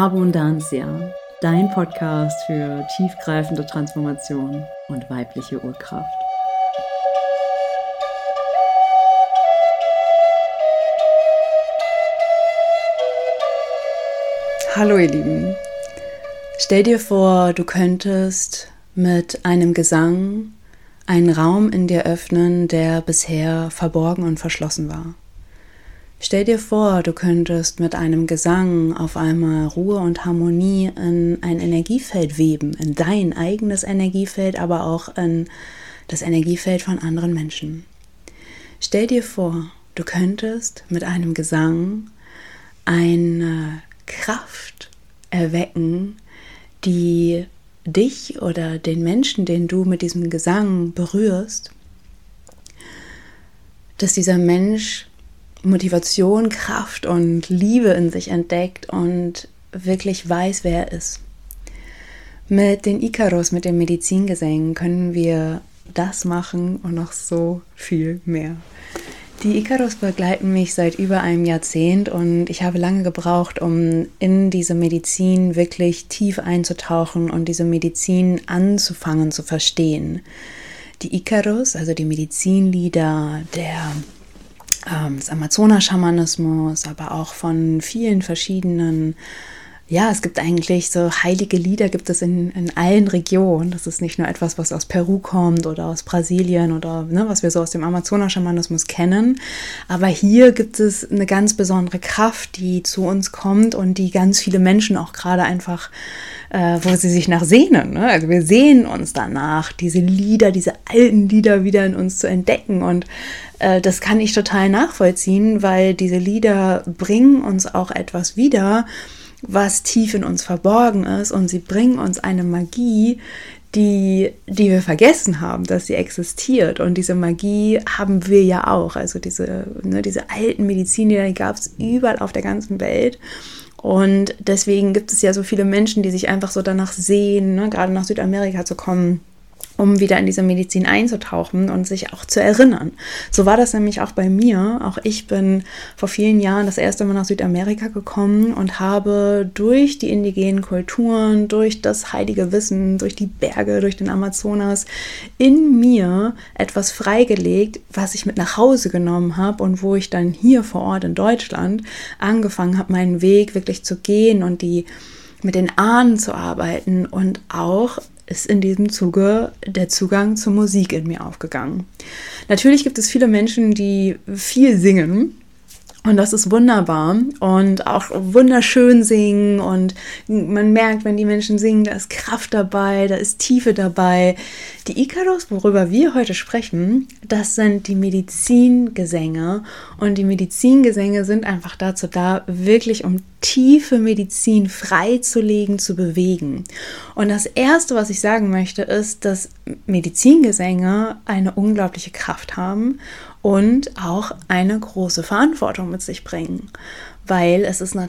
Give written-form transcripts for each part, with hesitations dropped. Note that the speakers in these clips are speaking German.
Abundantia, dein Podcast für tiefgreifende Transformation und weibliche Urkraft. Hallo ihr Lieben, stell dir vor, du könntest mit einem Gesang einen Raum in dir öffnen, der bisher verborgen und verschlossen war. Stell dir vor, du könntest mit einem Gesang auf einmal Ruhe und Harmonie in ein Energiefeld weben, in dein eigenes Energiefeld, aber auch in das Energiefeld von anderen Menschen. Stell dir vor, du könntest mit einem Gesang eine Kraft erwecken, die dich oder den Menschen, den du mit diesem Gesang berührst, dass dieser Mensch Motivation, Kraft und Liebe in sich entdeckt und wirklich weiß, wer er ist. Mit den Ikaros, mit den Medizingesängen können wir das machen und noch so viel mehr. Die Ikaros begleiten mich seit über einem Jahrzehnt und ich habe lange gebraucht, um in diese Medizin wirklich tief einzutauchen und diese Medizin anzufangen zu verstehen. Die Ikaros, also die Medizinlieder des Amazonas-Schamanismus, aber auch von vielen verschiedenen, es gibt eigentlich so heilige Lieder, gibt es in allen Regionen. Das ist nicht nur etwas, was aus Peru kommt oder aus Brasilien oder was wir so aus dem Amazonas-Schamanismus kennen. Aber hier gibt es eine ganz besondere Kraft, die zu uns kommt und die ganz viele Menschen auch gerade einfach, wo sie sich nach sehnen. Ne? Also wir sehnen uns danach, diese Lieder, diese alten Lieder wieder in uns zu entdecken. Und das kann ich total nachvollziehen, weil diese Lieder bringen uns auch etwas wieder, was tief in uns verborgen ist, und sie bringen uns eine Magie, die wir vergessen haben, dass sie existiert. Und diese Magie haben wir ja auch. Also diese alten Medizinlieder, die gab es überall auf der ganzen Welt. Und deswegen gibt es ja so viele Menschen, die sich einfach so danach sehen, gerade nach Südamerika zu kommen, um wieder in diese Medizin einzutauchen und sich auch zu erinnern. So war das nämlich auch bei mir. Auch ich bin vor vielen Jahren das erste Mal nach Südamerika gekommen und habe durch die indigenen Kulturen, durch das heilige Wissen, durch die Berge, durch den Amazonas in mir etwas freigelegt, was ich mit nach Hause genommen habe und wo ich dann hier vor Ort in Deutschland angefangen habe, meinen Weg wirklich zu gehen und mit den Ahnen zu arbeiten, und auch ist in diesem Zuge der Zugang zur Musik in mir aufgegangen. Natürlich gibt es viele Menschen, die viel singen, und das ist wunderbar und auch wunderschön singen, und man merkt, wenn die Menschen singen, da ist Kraft dabei, da ist Tiefe dabei. Die Ikaros, worüber wir heute sprechen, das sind die Medizingesänge, und die Medizingesänge sind einfach dazu da, wirklich um tiefe Medizin freizulegen, zu bewegen. Und das Erste, was ich sagen möchte, ist, dass Medizingesänge eine unglaubliche Kraft haben und auch eine große Verantwortung mit sich bringen. Weil es ist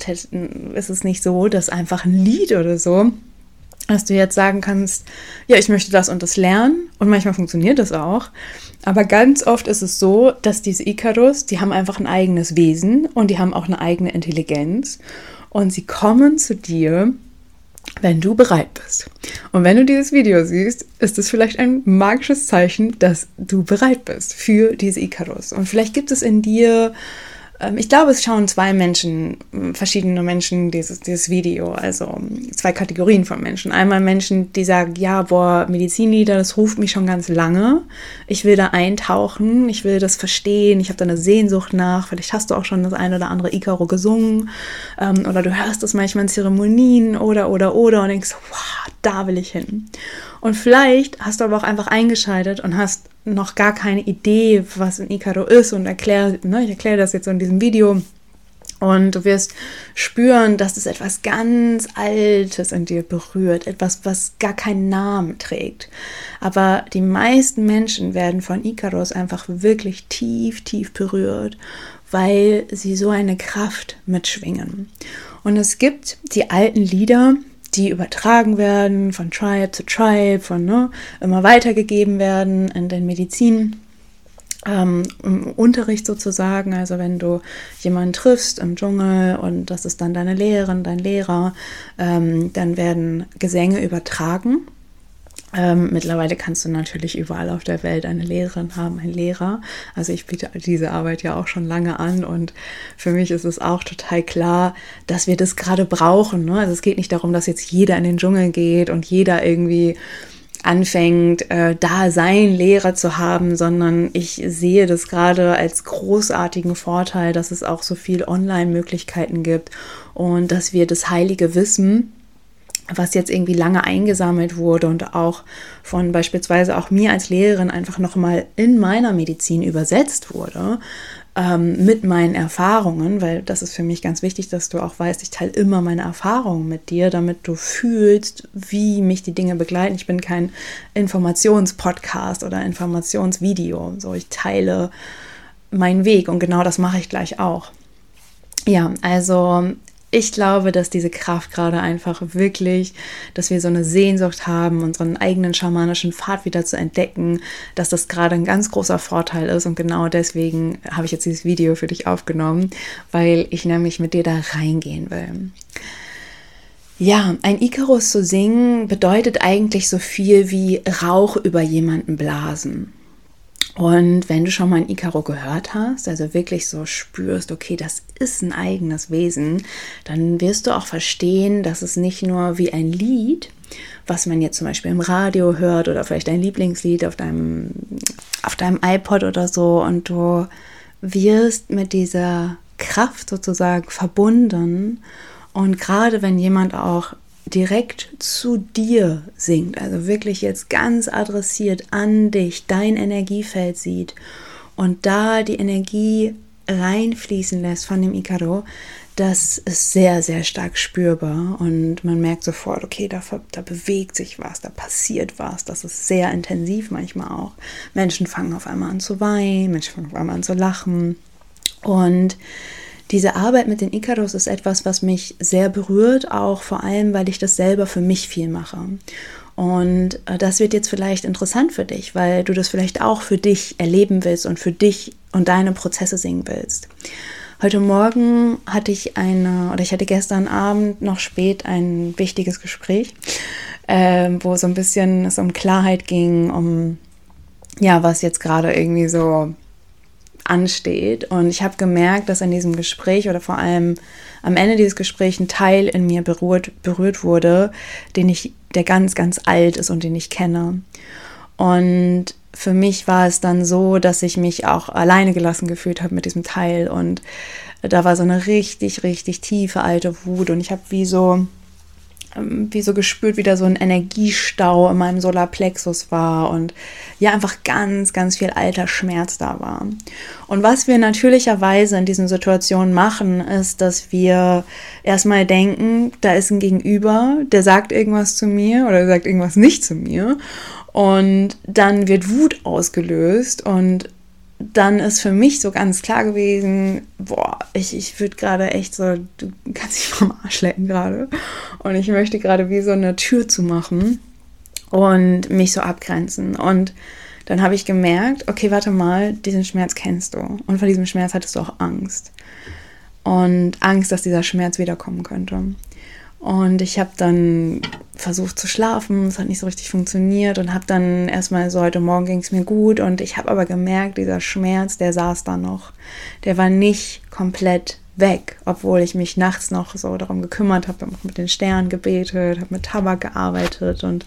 nicht so, dass einfach ein Lied oder so, dass du jetzt sagen kannst, ja, ich möchte das und das lernen, und manchmal funktioniert das auch. Aber ganz oft ist es so, dass diese Ikaros, die haben einfach ein eigenes Wesen und die haben auch eine eigene Intelligenz, und sie kommen zu dir, wenn du bereit bist. Und wenn du dieses Video siehst, ist es vielleicht ein magisches Zeichen, dass du bereit bist für diese Ikaros. Und vielleicht gibt es in dir, ich glaube, es schauen verschiedene Menschen dieses Video, also zwei Kategorien von Menschen. Einmal Menschen, die sagen, Medizinlieder, das ruft mich schon ganz lange. Ich will da eintauchen, ich will das verstehen, ich habe da eine Sehnsucht nach. Vielleicht hast du auch schon das ein oder andere Ikaro gesungen, oder du hörst das manchmal in Zeremonien oder und denkst, wow, da will ich hin. Und vielleicht hast du aber auch einfach eingeschaltet und hast noch gar keine Idee, was ein Ikaro ist, und ich erkläre das jetzt in diesem Video, und du wirst spüren, dass es etwas ganz Altes in dir berührt, etwas, was gar keinen Namen trägt. Aber die meisten Menschen werden von Ikaros einfach wirklich tief, tief berührt, weil sie so eine Kraft mitschwingen. Und es gibt die alten Lieder, die übertragen werden von Tribe zu Tribe, immer weitergegeben werden in den Medizin. im Unterricht sozusagen, also wenn du jemanden triffst im Dschungel und das ist dann deine Lehrerin, dein Lehrer, dann werden Gesänge übertragen. Mittlerweile kannst du natürlich überall auf der Welt eine Lehrerin haben, einen Lehrer. Also ich biete diese Arbeit ja auch schon lange an und für mich ist es auch total klar, dass wir das gerade brauchen. Ne? Also es geht nicht darum, dass jetzt jeder in den Dschungel geht und jeder irgendwie anfängt, da seinen Lehrer zu haben, sondern ich sehe das gerade als großartigen Vorteil, dass es auch so viel Online-Möglichkeiten gibt und dass wir das heilige Wissen, was jetzt irgendwie lange eingesammelt wurde und auch von beispielsweise auch mir als Lehrerin einfach nochmal in meiner Medizin übersetzt wurde, mit meinen Erfahrungen, weil das ist für mich ganz wichtig, dass du auch weißt, ich teile immer meine Erfahrungen mit dir, damit du fühlst, wie mich die Dinge begleiten. Ich bin kein Informationspodcast oder Informationsvideo, so ich teile meinen Weg und genau das mache ich gleich auch. Ja, also ich glaube, dass diese Kraft gerade einfach wirklich, dass wir so eine Sehnsucht haben, unseren eigenen schamanischen Pfad wieder zu entdecken, dass das gerade ein ganz großer Vorteil ist und genau deswegen habe ich jetzt dieses Video für dich aufgenommen, weil ich nämlich mit dir da reingehen will. Ja, ein Ikarus zu singen bedeutet eigentlich so viel wie Rauch über jemanden blasen. Und wenn du schon mal ein Ikaro gehört hast, also wirklich so spürst, okay, das ist ein eigenes Wesen, dann wirst du auch verstehen, dass es nicht nur wie ein Lied, was man jetzt zum Beispiel im Radio hört oder vielleicht dein Lieblingslied auf deinem iPod oder so und du wirst mit dieser Kraft sozusagen verbunden und gerade wenn jemand auch direkt zu dir singt, also wirklich jetzt ganz adressiert an dich, dein Energiefeld sieht und da die Energie reinfließen lässt von dem Ikaro, das ist sehr, sehr stark spürbar und man merkt sofort, okay, da bewegt sich was, da passiert was, das ist sehr intensiv manchmal auch. Menschen fangen auf einmal an zu weinen, Menschen fangen auf einmal an zu lachen und diese Arbeit mit den Ikaros ist etwas, was mich sehr berührt, auch vor allem, weil ich das selber für mich viel mache. Und das wird jetzt vielleicht interessant für dich, weil du das vielleicht auch für dich erleben willst und für dich und deine Prozesse singen willst. Heute Morgen hatte ich hatte gestern Abend noch spät ein wichtiges Gespräch, wo so ein bisschen es um Klarheit ging, um ja, was jetzt gerade irgendwie so ansteht und ich habe gemerkt, dass in diesem Gespräch oder vor allem am Ende dieses Gesprächs ein Teil in mir berührt wurde, der ganz, ganz alt ist und den ich kenne. Und für mich war es dann so, dass ich mich auch alleine gelassen gefühlt habe mit diesem Teil und da war so eine richtig, richtig tiefe alte Wut und ich habe wie so gespürt, wie da so ein Energiestau in meinem Solarplexus war und ja, einfach ganz, ganz viel alter Schmerz da war. Und was wir natürlicherweise in diesen Situationen machen, ist, dass wir erstmal denken, da ist ein Gegenüber, der sagt irgendwas zu mir oder sagt irgendwas nicht zu mir und dann wird Wut ausgelöst und dann ist für mich so ganz klar gewesen, ich würde gerade echt so, du kannst dich vom Arsch lecken gerade und ich möchte gerade wie so eine Tür zumachen und mich so abgrenzen und dann habe ich gemerkt, okay, warte mal, diesen Schmerz kennst du und vor diesem Schmerz hattest du auch Angst und Angst, dass dieser Schmerz wiederkommen könnte. Und ich habe dann versucht zu schlafen, es hat nicht so richtig funktioniert und habe dann erstmal so, heute Morgen ging es mir gut und ich habe aber gemerkt, dieser Schmerz, der saß da noch. Der war nicht komplett weg, obwohl ich mich nachts noch so darum gekümmert habe, mit den Sternen gebetet, habe mit Tabak gearbeitet und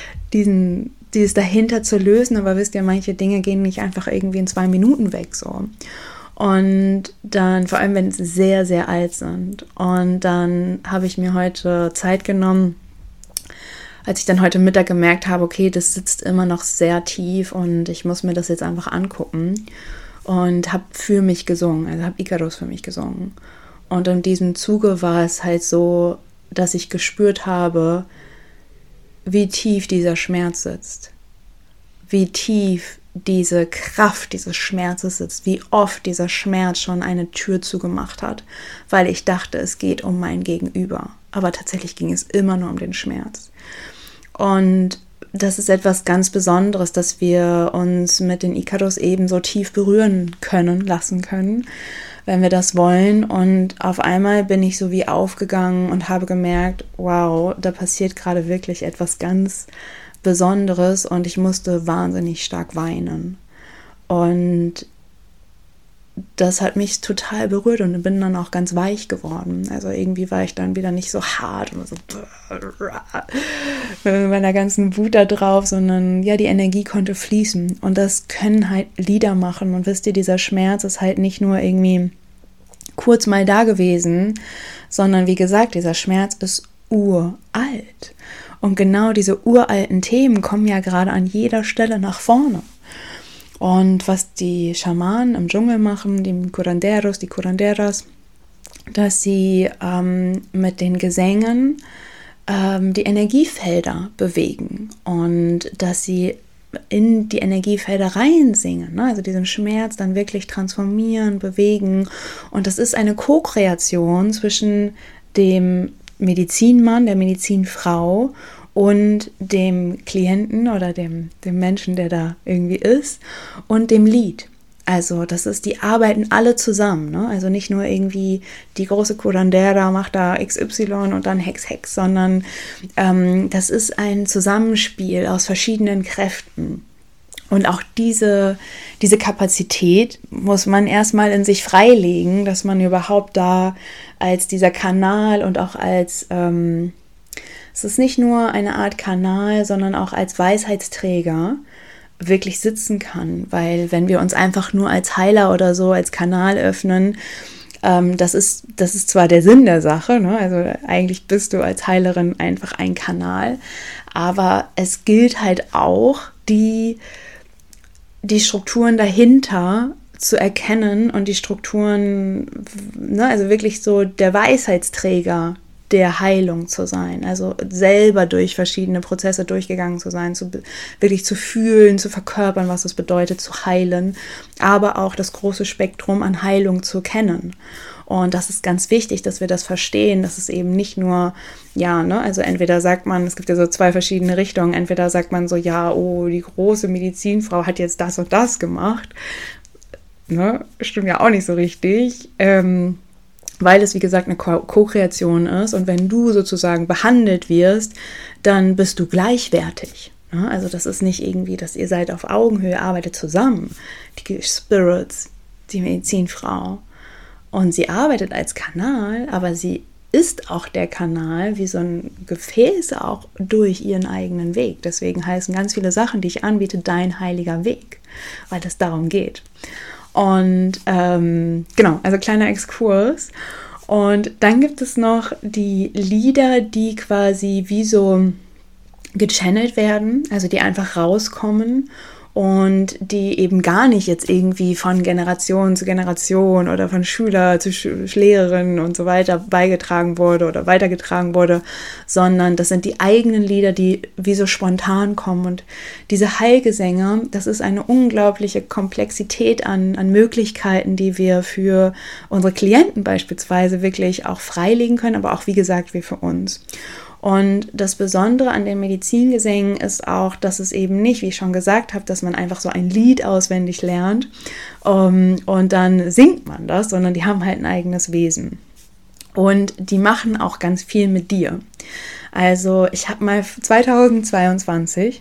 dieses dahinter zu lösen, aber wisst ihr, manche Dinge gehen nicht einfach irgendwie in 2 Minuten weg so. Und dann, vor allem wenn sie sehr, sehr alt sind. Und dann habe ich mir heute Zeit genommen, als ich dann heute Mittag gemerkt habe, okay, das sitzt immer noch sehr tief und ich muss mir das jetzt einfach angucken. Und habe für mich gesungen, also habe Ikaros für mich gesungen. Und in diesem Zuge war es halt so, dass ich gespürt habe, wie tief dieser Schmerz sitzt. Wie tief diese Kraft dieses Schmerzes sitzt, wie oft dieser Schmerz schon eine Tür zugemacht hat, weil ich dachte, es geht um mein Gegenüber. Aber tatsächlich ging es immer nur um den Schmerz. Und das ist etwas ganz Besonderes, dass wir uns mit den Ikaros eben so tief berühren lassen können, wenn wir das wollen. Und auf einmal bin ich so wie aufgegangen und habe gemerkt, wow, da passiert gerade wirklich etwas ganz Besonderes und ich musste wahnsinnig stark weinen. Und das hat mich total berührt und bin dann auch ganz weich geworden. Also irgendwie war ich dann wieder nicht so hart und so mit meiner ganzen Wut da drauf, sondern ja, die Energie konnte fließen. Und das können halt Lieder machen. Und wisst ihr, dieser Schmerz ist halt nicht nur irgendwie kurz mal da gewesen, sondern wie gesagt, dieser Schmerz ist uralt. Und genau diese uralten Themen kommen ja gerade an jeder Stelle nach vorne. Und was die Schamanen im Dschungel machen, die Curanderos, die Curanderas, dass sie mit den Gesängen die Energiefelder bewegen und dass sie in die Energiefelder reinsingen, ne? Also diesen Schmerz dann wirklich transformieren, bewegen. Und das ist eine Co-Kreation zwischen dem Medizinmann, der Medizinfrau und dem Klienten oder dem Menschen, der da irgendwie ist, und dem Lied. Also die arbeiten alle zusammen, ne? Also nicht nur irgendwie die große Curandera macht da XY und dann Hex, sondern das ist ein Zusammenspiel aus verschiedenen Kräften. Und auch diese Kapazität muss man erstmal in sich freilegen, dass man überhaupt da als dieser Kanal und auch als es ist nicht nur eine Art Kanal, sondern auch als Weisheitsträger wirklich sitzen kann. Weil wenn wir uns einfach nur als Heiler oder so, als Kanal öffnen, das ist zwar der Sinn der Sache, ne? Also eigentlich bist du als Heilerin einfach ein Kanal, aber es gilt halt auch, die Strukturen dahinter zu erkennen und die Strukturen, ne? Also wirklich so der Weisheitsträger der Heilung zu sein, also selber durch verschiedene Prozesse durchgegangen zu sein, wirklich zu fühlen, zu verkörpern, was es bedeutet, zu heilen, aber auch das große Spektrum an Heilung zu kennen. Und das ist ganz wichtig, dass wir das verstehen, dass es eben nicht nur, ja, ne, also entweder sagt man, es gibt ja so zwei verschiedene Richtungen, entweder sagt man so, ja, oh, die große Medizinfrau hat jetzt das und das gemacht, ne, stimmt ja auch nicht so richtig, weil es, wie gesagt, eine Co-Kreation ist und wenn du sozusagen behandelt wirst, dann bist du gleichwertig. Ne? Also das ist nicht irgendwie, dass ihr seid auf Augenhöhe, arbeitet zusammen, die Spirits, die Medizinfrau. Und sie arbeitet als Kanal, aber sie ist auch der Kanal, wie so ein Gefäß auch durch ihren eigenen Weg. Deswegen heißen ganz viele Sachen, die ich anbiete, dein heiliger Weg, weil es darum geht. Und genau, also kleiner Exkurs. Und dann gibt es noch die Lieder, die quasi wie so gechannelt werden, also die einfach rauskommen und die eben gar nicht jetzt irgendwie von Generation zu Generation oder von Schüler zu Lehrerin und so weiter beigetragen wurde oder weitergetragen wurde, sondern das sind die eigenen Lieder, die wie so spontan kommen. Und diese Heilgesänge, das ist eine unglaubliche Komplexität an Möglichkeiten, die wir für unsere Klienten beispielsweise wirklich auch freilegen können, aber auch, wie gesagt, wie für uns. Und das Besondere an den Medizingesängen ist auch, dass es eben nicht, wie ich schon gesagt habe, dass man einfach so ein Lied auswendig lernt und dann singt man das, sondern die haben halt ein eigenes Wesen. Und die machen auch ganz viel mit dir. Also ich habe mal 2023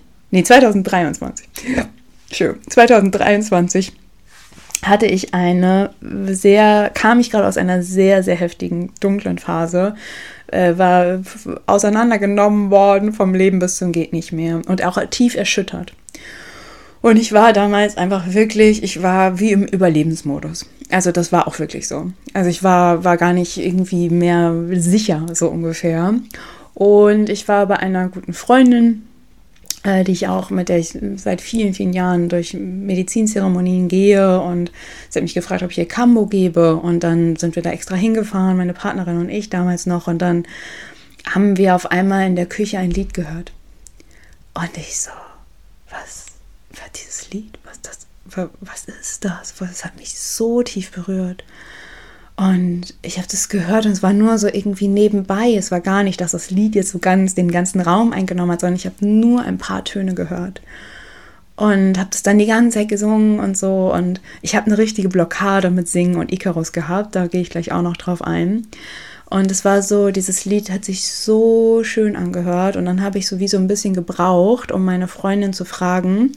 kam ich gerade aus einer sehr, sehr heftigen, dunklen Phase, war auseinandergenommen worden vom Leben bis zum geht nicht mehr und auch tief erschüttert. Und ich war damals einfach wirklich, ich war wie im Überlebensmodus. Also das war auch wirklich so. Also ich war gar nicht irgendwie mehr sicher, so ungefähr. Und ich war bei einer guten Freundin, mit der ich seit vielen, vielen Jahren durch Medizinzeremonien gehe und sie hat mich gefragt, ob ich ihr Kambo gebe und dann sind wir da extra hingefahren, meine Partnerin und ich damals noch und dann haben wir auf einmal in der Küche ein Lied gehört und ich so, was war dieses Lied? Was ist das? Das hat mich so tief berührt Und ich habe das gehört und es war nur so irgendwie nebenbei. Es war gar nicht, dass das Lied jetzt so ganz den ganzen Raum eingenommen hat, sondern ich habe nur ein paar Töne gehört. Und habe das dann die ganze Zeit gesungen und so. Und ich habe eine richtige Blockade mit Singen und Ikarus gehabt. Da gehe ich gleich auch noch drauf ein. Und es war so, dieses Lied hat sich so schön angehört. Und dann habe ich sowieso ein bisschen gebraucht, um meine Freundin zu fragen,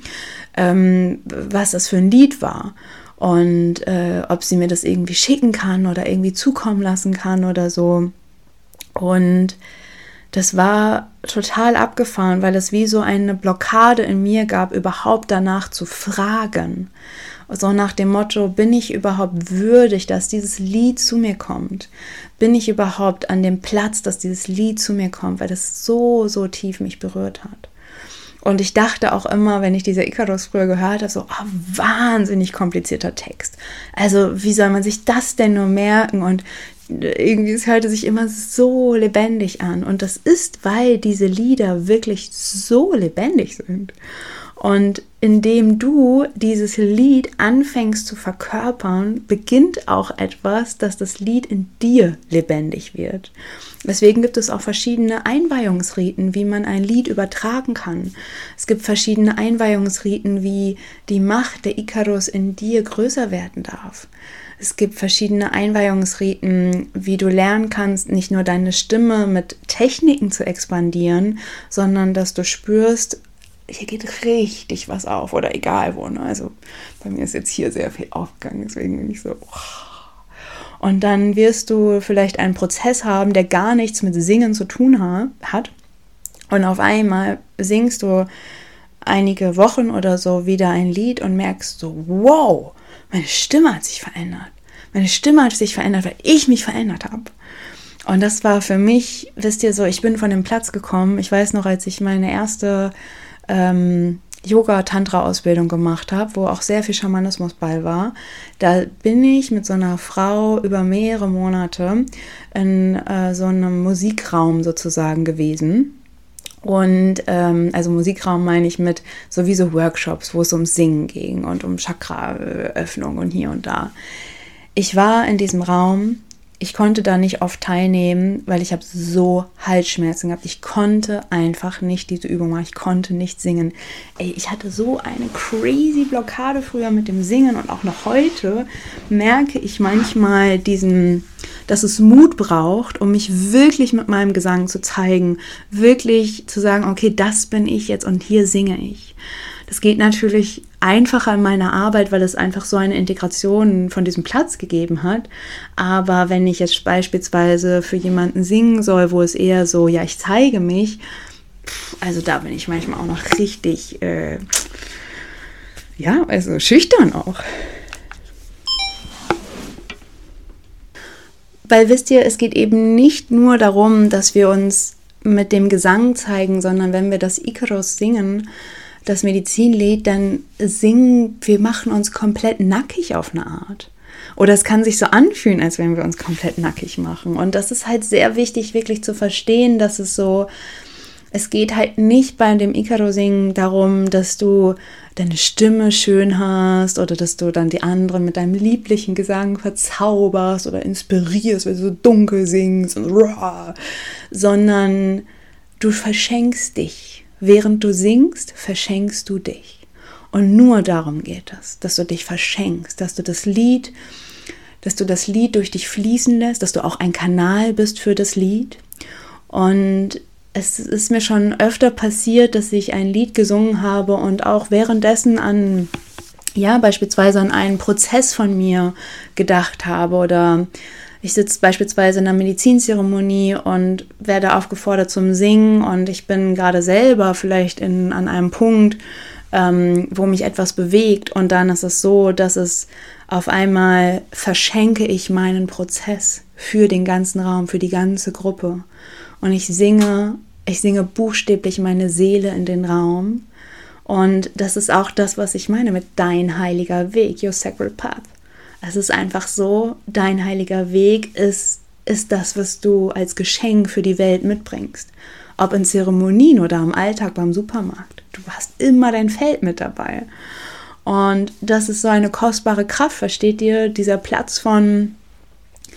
was das für ein Lied war. Und ob sie mir das irgendwie schicken kann oder irgendwie zukommen lassen kann oder so. Und das war total abgefahren, weil es wie so eine Blockade in mir gab, überhaupt danach zu fragen. So nach dem Motto, bin ich überhaupt würdig, dass dieses Lied zu mir kommt? Bin ich überhaupt an dem Platz, dass dieses Lied zu mir kommt? Weil das so, so tief mich berührt hat. Und ich dachte auch immer, wenn ich diese Ikarus früher gehört habe, so, wahnsinnig komplizierter Text. Also wie soll man sich das denn nur merken? Und irgendwie, es hörte sich immer so lebendig an. Und das ist, weil diese Lieder wirklich so lebendig sind. Und indem du dieses Lied anfängst zu verkörpern, beginnt auch etwas, dass das Lied in dir lebendig wird. Deswegen gibt es auch verschiedene Einweihungsriten, wie man ein Lied übertragen kann. Es gibt verschiedene Einweihungsriten, wie die Macht der Ikarus in dir größer werden darf. Es gibt verschiedene Einweihungsriten, wie du lernen kannst, nicht nur deine Stimme mit Techniken zu expandieren, sondern dass du spürst, hier geht richtig was auf oder egal wo. Ne? Also bei mir ist jetzt hier sehr viel aufgegangen, deswegen bin ich so. Und dann wirst du vielleicht einen Prozess haben, der gar nichts mit Singen zu tun hat. Und auf einmal singst du einige Wochen oder so wieder ein Lied und merkst so, wow, meine Stimme hat sich verändert. Meine Stimme hat sich verändert, weil ich mich verändert habe. Und das war für mich, wisst ihr so, ich bin von dem Platz gekommen. Ich weiß noch, als ich meine erste Yoga-Tantra-Ausbildung gemacht habe, wo auch sehr viel Schamanismus bei war, da bin ich mit so einer Frau über mehrere Monate in so einem Musikraum sozusagen gewesen. Und also Musikraum meine ich mit sowieso Workshops, wo es um Singen ging und um Chakra-Öffnung und hier und da. Ich war in diesem Raum, ich konnte da nicht oft teilnehmen, weil ich habe so Halsschmerzen gehabt. Ich konnte einfach nicht diese Übung machen, ich konnte nicht singen. Ey, ich hatte so eine crazy Blockade früher mit dem Singen und auch noch heute merke ich manchmal dass es Mut braucht, um mich wirklich mit meinem Gesang zu zeigen, wirklich zu sagen, okay, das bin ich jetzt und hier singe ich. Das geht natürlich einfacher in meiner Arbeit, weil es einfach so eine Integration von diesem Platz gegeben hat. Aber wenn ich jetzt beispielsweise für jemanden singen soll, wo es eher so, ja, ich zeige mich, also da bin ich manchmal auch noch richtig, also schüchtern auch. Weil wisst ihr, es geht eben nicht nur darum, dass wir uns mit dem Gesang zeigen, sondern wenn wir das Ikarus singen, das Medizinlied, dann wir machen uns komplett nackig auf eine Art. Oder es kann sich so anfühlen, als wenn wir uns komplett nackig machen. Und das ist halt sehr wichtig, wirklich zu verstehen, dass es geht halt nicht bei dem Ikarus-Singen darum, dass du deine Stimme schön hast oder dass du dann die anderen mit deinem lieblichen Gesang verzauberst oder inspirierst, weil du so dunkel singst und sondern du verschenkst dich. Während du singst, verschenkst du dich. Und nur darum geht es, dass du dich verschenkst, dass du das Lied durch dich fließen lässt, dass du auch ein Kanal bist für das Lied. Und es ist mir schon öfter passiert, dass ich ein Lied gesungen habe und auch währenddessen beispielsweise an einen Prozess von mir gedacht habe oder ich sitze beispielsweise in einer Medizinzeremonie und werde aufgefordert zum Singen und ich bin gerade selber vielleicht an einem Punkt, wo mich etwas bewegt und dann ist es so, dass es auf einmal verschenke ich meinen Prozess für den ganzen Raum, für die ganze Gruppe und ich singe buchstäblich meine Seele in den Raum und das ist auch das, was ich meine mit dein heiliger Weg, your sacred path. Es ist einfach so, dein heiliger Weg ist das, was du als Geschenk für die Welt mitbringst. Ob in Zeremonien oder im Alltag beim Supermarkt. Du hast immer dein Feld mit dabei. Und das ist so eine kostbare Kraft, versteht ihr? Dieser Platz von,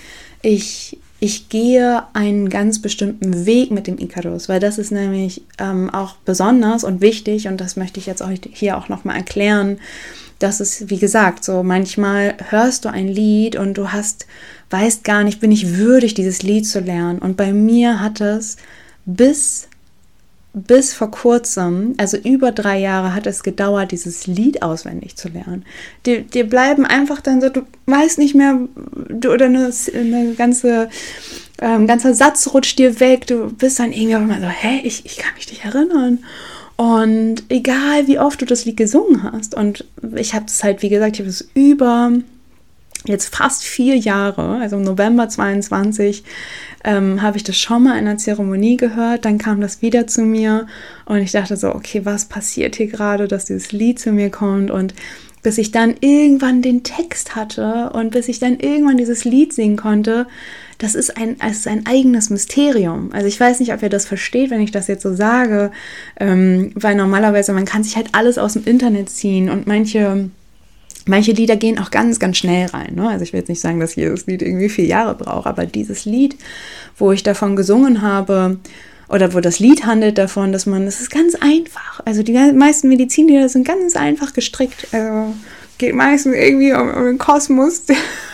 ich gehe einen ganz bestimmten Weg mit dem Ikarus, weil das ist nämlich auch besonders und wichtig und das möchte ich jetzt euch hier auch nochmal erklären. Das ist, wie gesagt, so manchmal hörst du ein Lied und du weißt gar nicht, bin ich würdig, dieses Lied zu lernen. Und bei mir hat es bis vor kurzem, also über 3 Jahre hat es gedauert, dieses Lied auswendig zu lernen. Dir bleiben einfach dann so, du weißt nicht mehr, oder eine ganzer Satz rutscht dir weg, du bist dann irgendwie immer so, ich kann mich nicht erinnern. Und egal, wie oft du das Lied gesungen hast, und ich habe es halt, wie gesagt, ich habe es über jetzt fast 4 Jahre, also im November 22, habe ich das schon mal in einer Zeremonie gehört, dann kam das wieder zu mir und ich dachte so, okay, was passiert hier gerade, dass dieses Lied zu mir kommt, und bis ich dann irgendwann den Text hatte und bis ich dann irgendwann dieses Lied singen konnte, das ist ein eigenes Mysterium. Also ich weiß nicht, ob ihr das versteht, wenn ich das jetzt so sage, weil normalerweise, man kann sich halt alles aus dem Internet ziehen und manche Lieder gehen auch ganz, ganz schnell rein. Ne? Also ich will jetzt nicht sagen, dass jedes Lied irgendwie 4 Jahre braucht, aber dieses Lied, wo ich davon gesungen habe, oder wo das Lied handelt davon, das ist ganz einfach. Also die meisten Medizinlieder sind ganz einfach gestrickt. Also geht meistens irgendwie um den Kosmos,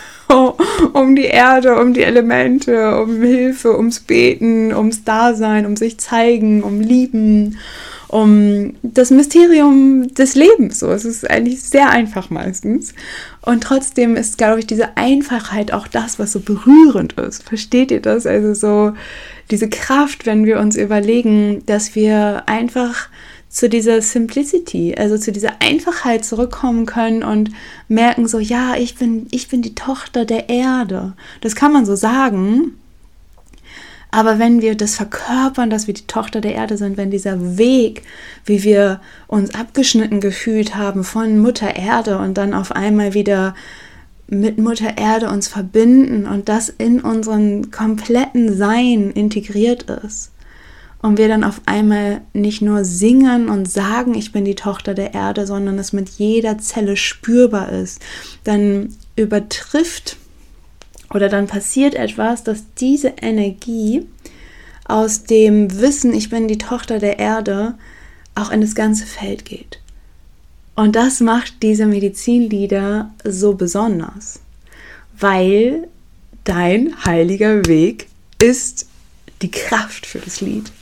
um die Erde, um die Elemente, um Hilfe, ums Beten, ums Dasein, um sich zeigen, um Lieben, um das Mysterium des Lebens. So, es ist eigentlich sehr einfach meistens. Und trotzdem ist, glaube ich, diese Einfachheit auch das, was so berührend ist. Versteht ihr das? Also so diese Kraft, wenn wir uns überlegen, dass wir einfach zu dieser Simplicity, also zu dieser Einfachheit zurückkommen können und merken so, ja, ich bin die Tochter der Erde. Das kann man so sagen. Aber wenn wir das verkörpern, dass wir die Tochter der Erde sind, wenn dieser Weg, wie wir uns abgeschnitten gefühlt haben von Mutter Erde und dann auf einmal wieder mit Mutter Erde uns verbinden und das in unseren kompletten Sein integriert ist und wir dann auf einmal nicht nur singen und sagen, ich bin die Tochter der Erde, sondern es mit jeder Zelle spürbar ist, dann übertrifft oder dann passiert etwas, dass diese Energie aus dem Wissen, ich bin die Tochter der Erde, auch in das ganze Feld geht. Und das macht diese Medizinlieder so besonders, weil dein heiliger Weg ist die Kraft für das Lied.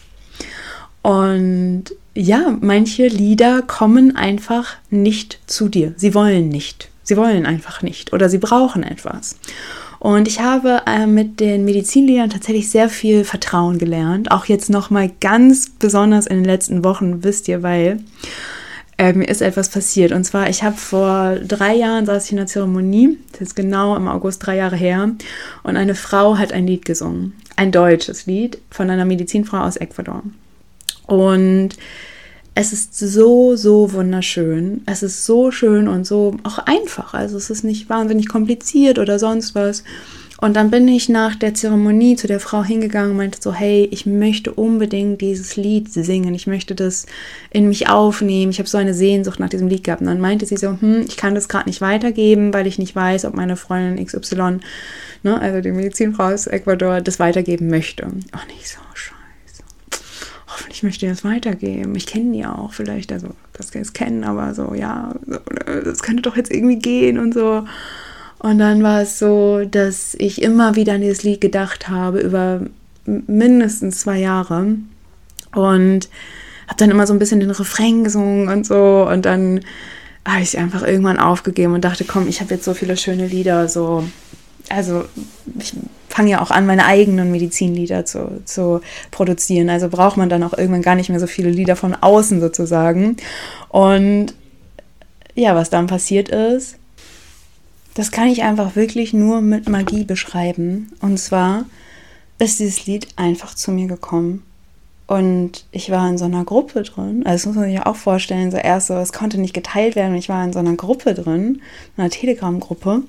Und ja, manche Lieder kommen einfach nicht zu dir. Sie wollen nicht. Sie wollen einfach nicht oder sie brauchen etwas. Und ich habe mit den Medizinliedern tatsächlich sehr viel Vertrauen gelernt. Auch jetzt nochmal ganz besonders in den letzten Wochen, wisst ihr, weil mir ist etwas passiert. Und zwar, ich habe vor 3 Jahren, saß ich in einer Zeremonie, das ist genau im August 3 Jahre her, und eine Frau hat ein Lied gesungen. Ein deutsches Lied von einer Medizinfrau aus Ecuador. Und es ist so, so wunderschön. Es ist so schön und so auch einfach. Also es ist nicht wahnsinnig kompliziert oder sonst was. Und dann bin ich nach der Zeremonie zu der Frau hingegangen und meinte so, hey, ich möchte unbedingt dieses Lied singen. Ich möchte das in mich aufnehmen. Ich habe so eine Sehnsucht nach diesem Lied gehabt. Und dann meinte sie so, ich kann das gerade nicht weitergeben, weil ich nicht weiß, ob meine Freundin XY, also die Medizinfrau aus Ecuador, das weitergeben möchte. Und ich so, scheiße. Hoffentlich möchte ich das weitergeben. Ich kenne die auch vielleicht, also das kann ich kennen, aber so, ja, das könnte doch jetzt irgendwie gehen und so. Und dann war es so, dass ich immer wieder an dieses Lied gedacht habe, über mindestens 2 Jahre. Und habe dann immer so ein bisschen den Refrain gesungen und so. Und dann habe ich einfach irgendwann aufgegeben und dachte, komm, ich habe jetzt so viele schöne Lieder. So. Also ich fange ja auch an, meine eigenen Medizinlieder zu produzieren. Also braucht man dann auch irgendwann gar nicht mehr so viele Lieder von außen sozusagen. Und ja, was dann passiert ist, das kann ich einfach wirklich nur mit Magie beschreiben. Und zwar ist dieses Lied einfach zu mir gekommen. Und ich war in so einer Gruppe drin. Also das muss man sich auch vorstellen. So erst so, es konnte nicht geteilt werden. Ich war in so einer Gruppe drin, einer Telegram-Gruppe,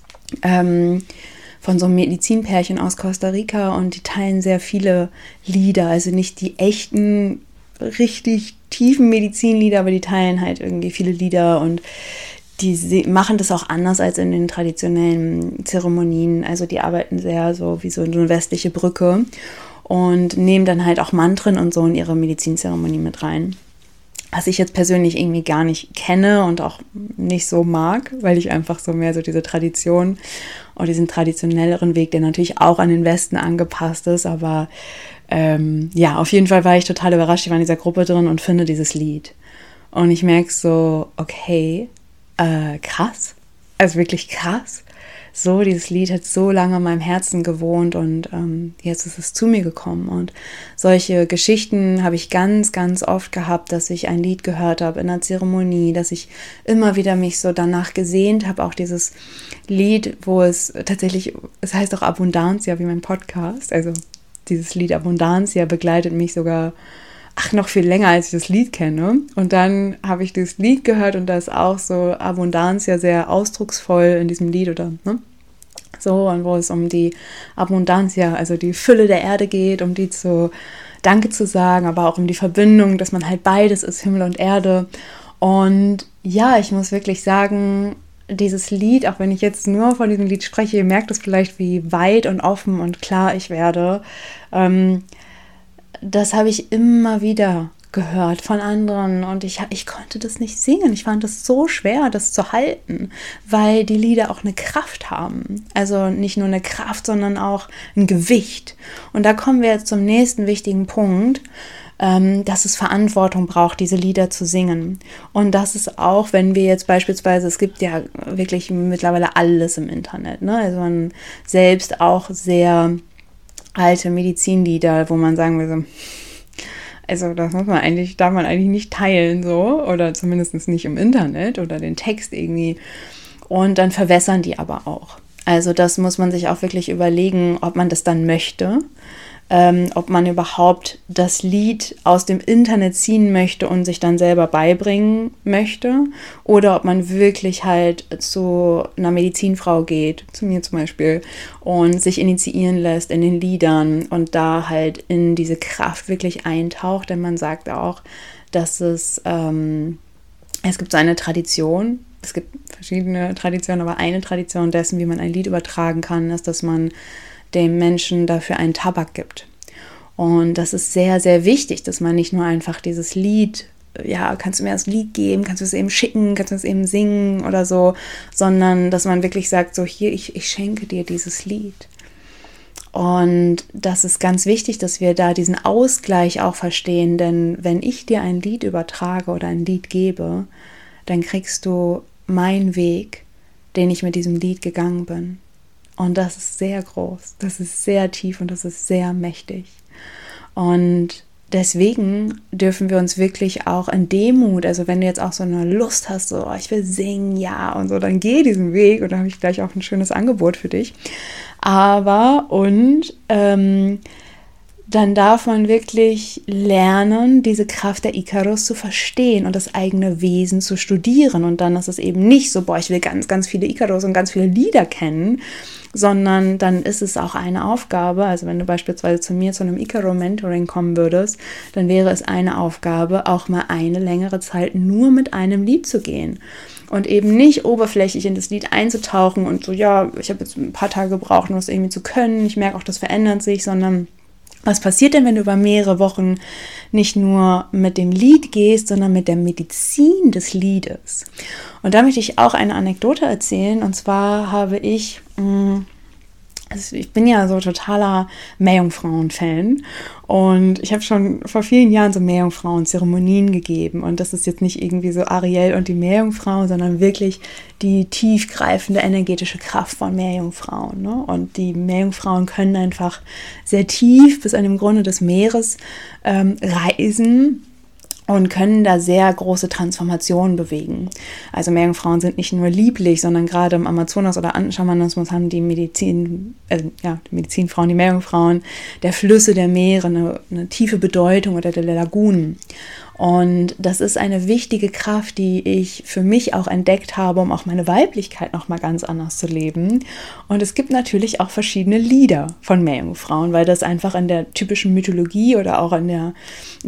von so einem Medizinpärchen aus Costa Rica. Und die teilen sehr viele Lieder. Also nicht die echten, richtig tiefen Medizinlieder, aber die teilen halt irgendwie viele Lieder. Und die machen das auch anders als in den traditionellen Zeremonien. Also die arbeiten sehr so wie so eine westliche Brücke und nehmen dann halt auch Mantren und so in ihre Medizinzeremonie mit rein. Was ich jetzt persönlich irgendwie gar nicht kenne und auch nicht so mag, weil ich einfach so mehr so diese Tradition und diesen traditionelleren Weg, der natürlich auch an den Westen angepasst ist, aber ja, auf jeden Fall war ich total überrascht. Ich war in dieser Gruppe drin und finde dieses Lied. Und ich merke so, okay, krass, also wirklich krass. So, dieses Lied hat so lange in meinem Herzen gewohnt und jetzt ist es zu mir gekommen. Und solche Geschichten habe ich ganz, ganz oft gehabt, dass ich ein Lied gehört habe in einer Zeremonie, dass ich immer wieder mich so danach gesehnt habe, auch dieses Lied, wo es tatsächlich, es heißt auch Abundancia, wie mein Podcast, also dieses Lied Abundancia begleitet mich sogar noch viel länger, als ich das Lied kenne. Und dann habe ich dieses Lied gehört und da ist auch so Abundancia sehr ausdrucksvoll in diesem Lied oder so, und wo es um die Abundancia, also die Fülle der Erde geht, um die Danke zu sagen, aber auch um die Verbindung, dass man halt beides ist, Himmel und Erde. Und ja, ich muss wirklich sagen, dieses Lied, auch wenn ich jetzt nur von diesem Lied spreche, ihr merkt es vielleicht, wie weit und offen und klar ich werde, das habe ich immer wieder gehört von anderen und ich konnte das nicht singen. Ich fand es so schwer, das zu halten, weil die Lieder auch eine Kraft haben. Also nicht nur eine Kraft, sondern auch ein Gewicht. Und da kommen wir jetzt zum nächsten wichtigen Punkt, dass es Verantwortung braucht, diese Lieder zu singen. Und das ist auch, wenn wir jetzt beispielsweise, es gibt ja wirklich mittlerweile alles im Internet, ne? Also man selbst auch sehr alte Medizinlieder, wo man sagen will, so, also das darf man eigentlich nicht teilen, so, oder zumindest nicht im Internet oder den Text irgendwie. Und dann verwässern die aber auch. Also das muss man sich auch wirklich überlegen, ob man das dann möchte. Ob man überhaupt das Lied aus dem Internet ziehen möchte und sich dann selber beibringen möchte oder ob man wirklich halt zu einer Medizinfrau geht, zu mir zum Beispiel, und sich initiieren lässt in den Liedern und da halt in diese Kraft wirklich eintaucht, denn man sagt auch, dass es gibt so eine Tradition, es gibt verschiedene Traditionen, aber eine Tradition dessen, wie man ein Lied übertragen kann, ist, dass man dem Menschen dafür einen Tabak gibt. Und das ist sehr, sehr wichtig, dass man nicht nur einfach dieses Lied, ja, kannst du mir das Lied geben, kannst du es eben schicken, kannst du es eben singen oder so, sondern dass man wirklich sagt, so hier, ich schenke dir dieses Lied. Und das ist ganz wichtig, dass wir da diesen Ausgleich auch verstehen, denn wenn ich dir ein Lied übertrage oder ein Lied gebe, dann kriegst du meinen Weg, den ich mit diesem Lied gegangen bin. Und das ist sehr groß, das ist sehr tief und das ist sehr mächtig. Und deswegen dürfen wir uns wirklich auch in Demut, also wenn du jetzt auch so eine Lust hast, so ich will singen, ja und so, dann geh diesen Weg und da habe ich gleich auch ein schönes Angebot für dich. Aber dann darf man wirklich lernen, diese Kraft der Ikaros zu verstehen und das eigene Wesen zu studieren. Und dann ist es eben nicht so, ich will ganz, ganz viele Ikaros und ganz viele Lieder kennen, sondern dann ist es auch eine Aufgabe, also wenn du beispielsweise zu mir zu einem Ikaro-Mentoring kommen würdest, dann wäre es eine Aufgabe, auch mal eine längere Zeit nur mit einem Lied zu gehen. Und eben nicht oberflächlich in das Lied einzutauchen und so, ja, ich habe jetzt ein paar Tage gebraucht, um das irgendwie zu können, ich merke auch, das verändert sich, sondern was passiert denn, wenn du über mehrere Wochen nicht nur mit dem Lied gehst, sondern mit der Medizin des Liedes? Und da möchte ich auch eine Anekdote erzählen. Und zwar habe ich bin ja so totaler Meerjungfrauen-Fan und ich habe schon vor vielen Jahren so Meerjungfrauen-Zeremonien gegeben und das ist jetzt nicht irgendwie so Ariel und die Meerjungfrau, sondern wirklich die tiefgreifende energetische Kraft von Meerjungfrauen, ne? Und die Meerjungfrauen können einfach sehr tief bis an den Grunde des Meeres reisen und können da sehr große Transformationen bewegen. Also Meerjungfrauen sind nicht nur lieblich, sondern gerade im Amazonas oder Andenschamanismus haben die Medizinfrauen, die Meerjungfrauen der Flüsse, der Meere eine tiefe Bedeutung oder der Lagunen. Und das ist eine wichtige Kraft, die ich für mich auch entdeckt habe, um auch meine Weiblichkeit nochmal ganz anders zu leben. Und es gibt natürlich auch verschiedene Lieder von Meerjungfrauen, weil das einfach in der typischen Mythologie oder auch in der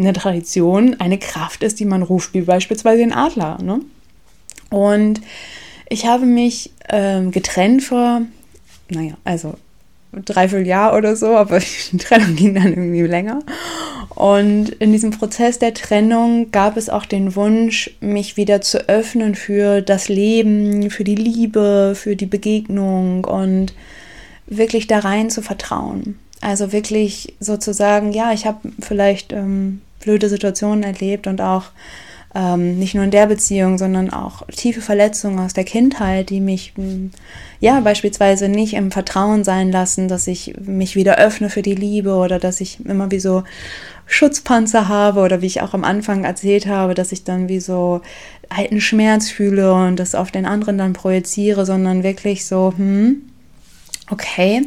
Tradition eine Kraft ist, die man ruft, wie beispielsweise den Adler, ne? Und Ich habe mich getrennt vor, also 3/4 Jahr oder so, aber die Trennung ging dann irgendwie länger. Und in diesem Prozess der Trennung gab es auch den Wunsch, mich wieder zu öffnen für das Leben, für die Liebe, für die Begegnung und wirklich da rein zu vertrauen. Also wirklich sozusagen, ja, ich habe vielleicht blöde Situationen erlebt und auch nicht nur in der Beziehung, sondern auch tiefe Verletzungen aus der Kindheit, die mich beispielsweise nicht im Vertrauen sein lassen, dass ich mich wieder öffne für die Liebe oder dass ich immer wie so Schutzpanzer habe oder wie ich auch am Anfang erzählt habe, dass ich dann wie so alten Schmerz fühle und das auf den anderen dann projiziere, sondern wirklich so, okay,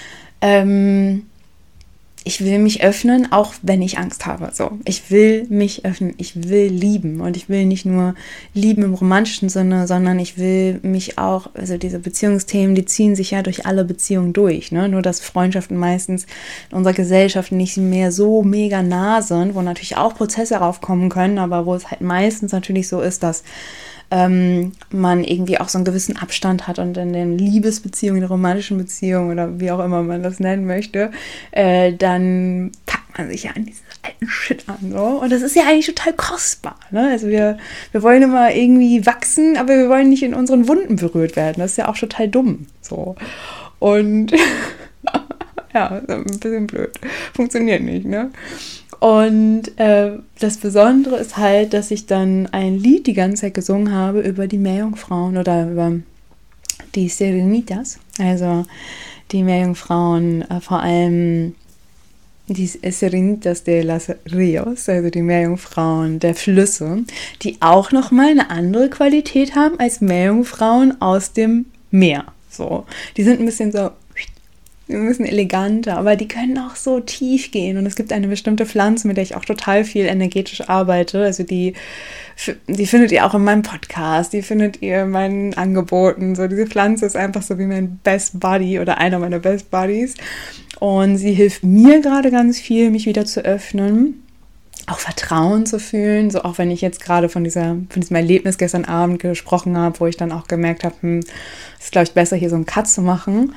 ich will mich öffnen, auch wenn ich Angst habe. So, ich will mich öffnen, ich will lieben und ich will nicht nur lieben im romantischen Sinne, sondern ich will mich auch, also diese Beziehungsthemen, die ziehen sich ja durch alle Beziehungen durch, ne? Nur dass Freundschaften meistens in unserer Gesellschaft nicht mehr so mega nah sind, wo natürlich auch Prozesse raufkommen können, aber wo es halt meistens natürlich so ist, dass man irgendwie auch so einen gewissen Abstand hat und in den Liebesbeziehungen, in der romantischen Beziehung oder wie auch immer man das nennen möchte, dann packt man sich ja an diesen alten Shit an. So. Und das ist ja eigentlich total kostbar. Ne? Also wir wollen immer irgendwie wachsen, aber wir wollen nicht in unseren Wunden berührt werden. Das ist ja auch total dumm. So. Und ja, ein bisschen blöd. Funktioniert nicht, ne? Und das Besondere ist halt, dass ich dann ein Lied die ganze Zeit gesungen habe über die Meerjungfrauen oder über die Sirenitas, also die Meerjungfrauen, vor allem die Sirenitas de los Ríos, also die Meerjungfrauen der Flüsse, die auch nochmal eine andere Qualität haben als Meerjungfrauen aus dem Meer. So, die sind ein bisschen so ein bisschen eleganter, aber die können auch so tief gehen und es gibt eine bestimmte Pflanze, mit der ich auch total viel energetisch arbeite, also die findet ihr auch in meinem Podcast, die findet ihr in meinen Angeboten, so diese Pflanze ist einfach so wie mein Best Buddy oder einer meiner Best Buddies und sie hilft mir gerade ganz viel, mich wieder zu öffnen, auch Vertrauen zu fühlen, so auch wenn ich jetzt gerade von diesem Erlebnis gestern Abend gesprochen habe, wo ich dann auch gemerkt habe, es ist glaube ich besser hier so einen Cut zu machen,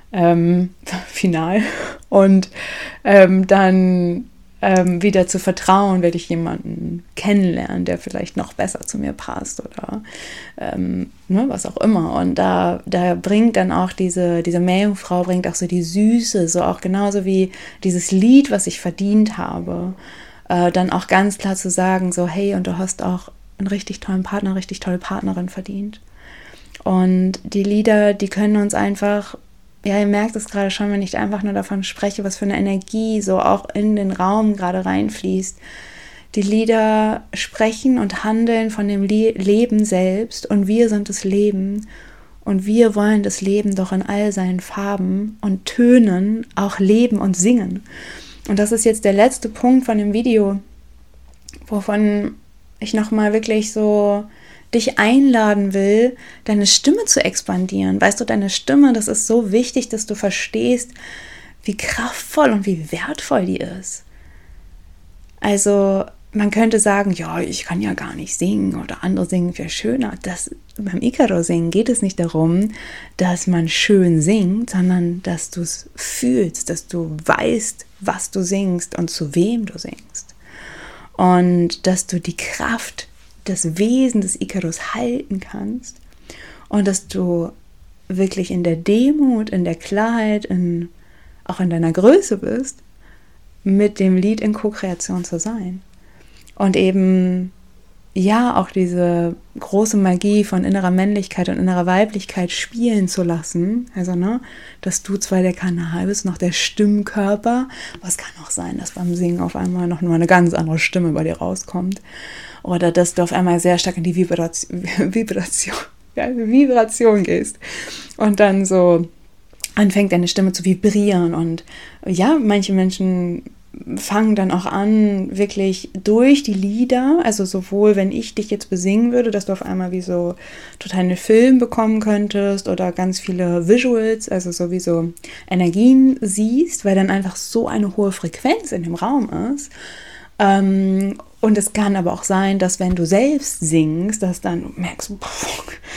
final und dann wieder zu vertrauen, werde ich jemanden kennenlernen, der vielleicht noch besser zu mir passt oder was auch immer. Und da bringt dann auch diese Meerjungfrau bringt auch so die Süße, so auch genauso wie dieses Lied, was ich verdient habe, dann auch ganz klar zu sagen, so hey, und du hast auch einen richtig tollen Partner, richtig tolle Partnerin verdient. Und die Lieder, die können uns einfach, ja, ihr merkt es gerade schon, wenn ich einfach nur davon spreche, was für eine Energie so auch in den Raum gerade reinfließt. Die Lieder sprechen und handeln von dem Leben selbst und wir sind das Leben und wir wollen das Leben doch in all seinen Farben und Tönen auch leben und singen. Und das ist jetzt der letzte Punkt von dem Video, wovon ich nochmal wirklich so dich einladen will, deine Stimme zu expandieren. Weißt du, deine Stimme, das ist so wichtig, dass du verstehst, wie kraftvoll und wie wertvoll die ist. Also man könnte sagen, ja, ich kann ja gar nicht singen oder andere singen viel schöner. Beim Icaro-Singen geht es nicht darum, dass man schön singt, sondern dass du es fühlst, dass du weißt, was du singst und zu wem du singst. Und dass du die Kraft, das Wesen des Ikaros halten kannst und dass du wirklich in der Demut, in der Klarheit, auch in deiner Größe bist, mit dem Lied in Co-Kreation zu sein. Und eben, ja, auch diese große Magie von innerer Männlichkeit und innerer Weiblichkeit spielen zu lassen. Also, dass du zwar der Kanal bist, noch der Stimmkörper, aber es kann auch sein, dass beim Singen auf einmal noch nur eine ganz andere Stimme bei dir rauskommt. Oder dass du auf einmal sehr stark in die Vibration gehst und dann so anfängt deine Stimme zu vibrieren und ja, manche Menschen fangen dann auch an, wirklich durch die Lieder, also sowohl wenn ich dich jetzt besingen würde, dass du auf einmal wie so total einen Film bekommen könntest oder ganz viele Visuals, also sowieso Energien siehst, weil dann einfach so eine hohe Frequenz in dem Raum ist. Und es kann aber auch sein, dass wenn du selbst singst, dass dann du merkst,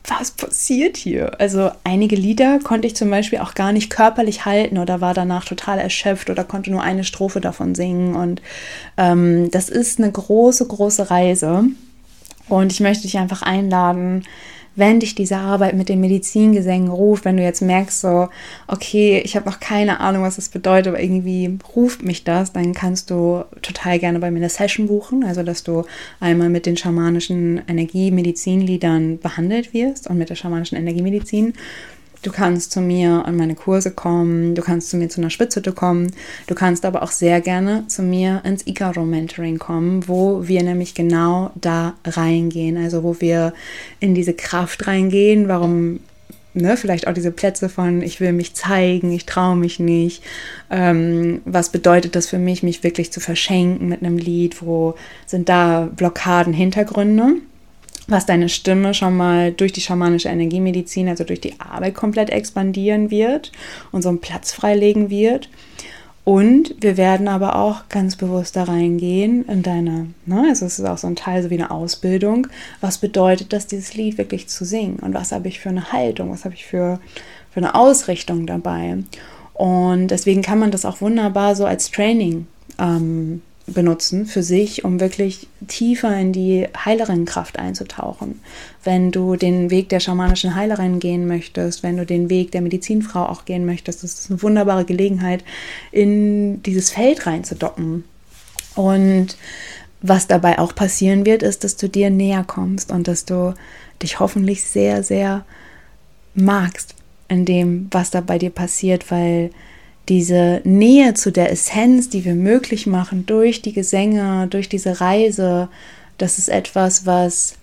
was passiert hier? Also einige Lieder konnte ich zum Beispiel auch gar nicht körperlich halten oder war danach total erschöpft oder konnte nur eine Strophe davon singen. Und das ist eine große, große Reise. Und ich möchte dich einfach einladen, wenn dich diese Arbeit mit den Medizingesängen ruft, wenn du jetzt merkst so, okay, ich habe noch keine Ahnung, was das bedeutet, aber irgendwie ruft mich das, dann kannst du total gerne bei mir eine Session buchen, also dass du einmal mit den schamanischen Energiemedizinliedern behandelt wirst und mit der schamanischen Energiemedizin. Du kannst zu mir an meine Kurse kommen, du kannst zu mir zu einer Spitzhütte kommen, du kannst aber auch sehr gerne zu mir ins Icaro-Mentoring kommen, wo wir nämlich genau da reingehen, also wo wir in diese Kraft reingehen, warum, vielleicht auch diese Plätze von ich will mich zeigen, ich traue mich nicht, was bedeutet das für mich wirklich zu verschenken mit einem Lied, wo sind da Blockaden, Hintergründe, was deine Stimme schon mal durch die schamanische Energiemedizin, also durch die Arbeit komplett expandieren wird und so einen Platz freilegen wird. Und wir werden aber auch ganz bewusst da reingehen in deine, also es ist auch so ein Teil, so wie eine Ausbildung, was bedeutet das, dieses Lied wirklich zu singen und was habe ich für eine Haltung, was habe ich für eine Ausrichtung dabei. Und deswegen kann man das auch wunderbar so als Training benutzen für sich, um wirklich tiefer in die Heilerinnenkraft einzutauchen. Wenn du den Weg der schamanischen Heilerin gehen möchtest, wenn du den Weg der Medizinfrau auch gehen möchtest, das ist eine wunderbare Gelegenheit, in dieses Feld reinzudocken. Und was dabei auch passieren wird, ist, dass du dir näher kommst und dass du dich hoffentlich sehr, sehr magst in dem, was da bei dir passiert, weil diese Nähe zu der Essenz, die wir möglich machen durch die Gesänge, durch diese Reise, das ist etwas, was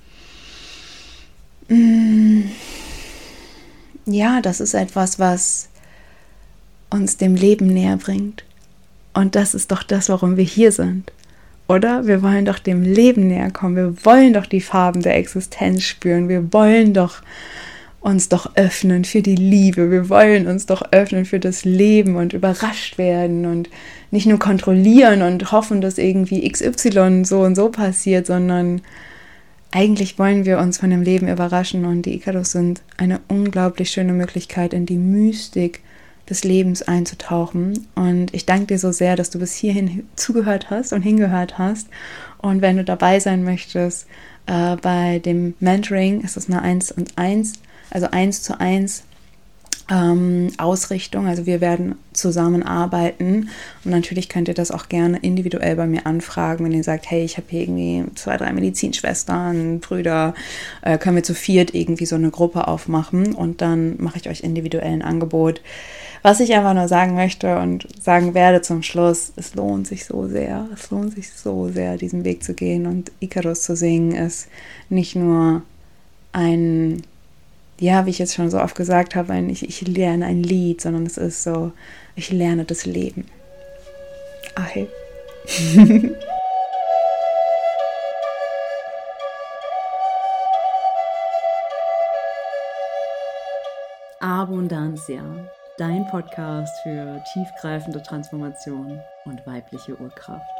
uns dem Leben näher bringt. Und das ist doch das, warum wir hier sind. Oder? Wir wollen doch dem Leben näher kommen. Wir wollen doch die Farben der Existenz spüren. Wir wollen doch uns doch öffnen für die Liebe. Wir wollen uns doch öffnen für das Leben und überrascht werden und nicht nur kontrollieren und hoffen, dass irgendwie XY so und so passiert, sondern eigentlich wollen wir uns von dem Leben überraschen und die Icaros sind eine unglaublich schöne Möglichkeit, in die Mystik des Lebens einzutauchen. Und ich danke dir so sehr, dass du bis hierhin zugehört hast und hingehört hast. Und wenn du dabei sein möchtest, bei dem Mentoring ist es eine 1:1, also 1:1 Ausrichtung. Also wir werden zusammenarbeiten und natürlich könnt ihr das auch gerne individuell bei mir anfragen, wenn ihr sagt, hey, ich habe hier irgendwie 2, 3 Medizinschwestern, Brüder, können wir zu viert irgendwie so eine Gruppe aufmachen und dann mache ich euch individuell ein Angebot. Was ich einfach nur sagen möchte und sagen werde zum Schluss, es lohnt sich so sehr, diesen Weg zu gehen und Icarus zu singen ist nicht nur ein, ja, wie ich jetzt schon so oft gesagt habe, ich lerne ein Lied, sondern es ist so, ich lerne das Leben. Ahe. Abundancia, dein Podcast für tiefgreifende Transformation und weibliche Urkraft.